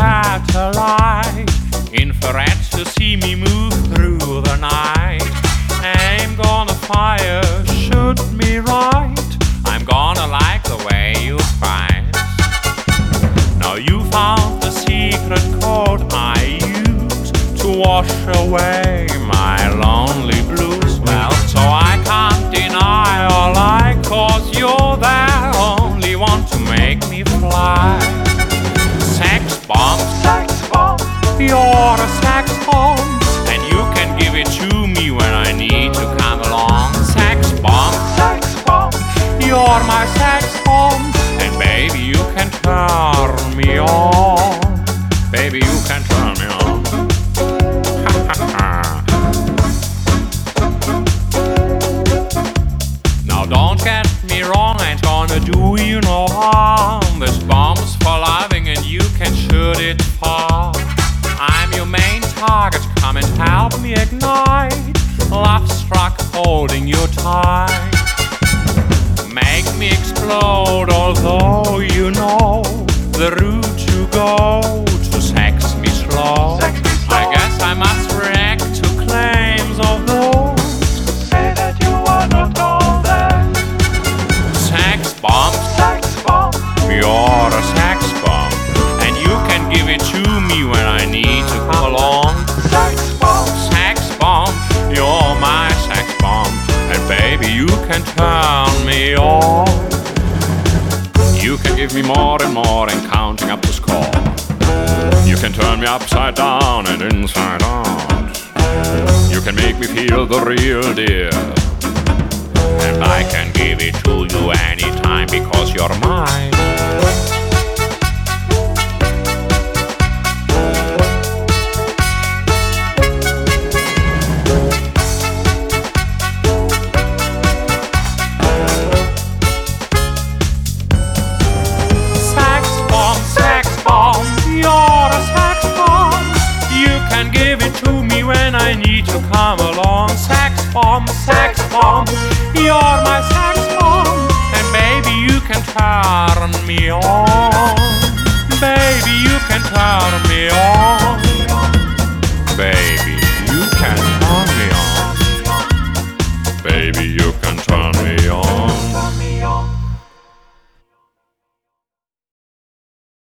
satellite, infrared to see me move through the night. I'm gonna fire, shoot me right. I'm gonna like the way you fight. Now you found the secret code I use to wash away my lonely blues. Well, so I can't deny or lie, 'cause you're the only one to make me fly. Sex bomb, you're a sex bomb, and you can give it to me when I need to come along. Sex bomb, you're my sex bomb, and baby you can turn me on. Baby you can turn me on. Now don't get me wrong, I ain't gonna do you no harm. This bomb's for loving and you can shoot it far. I'm your main target, come and help me ignite. Love struck holding you tight. Make me explode, although you know the route to go to sex me slow. I guess I must react to claims of those who say that you are not all that. Sex bomb, you're a sex bomb, and you can give it to me when I need to come along. Sex bomb, you're my sex bomb, and baby you can turn me on. You can give me more and more and counting up the score. You can turn me upside down and inside out. You can make me feel the real deal, and I can give it to you anytime because you're mine. Give it to me when I need to come along. Sex bomb, you're my sex bomb, and baby you can turn me on. Baby you can turn me on. Baby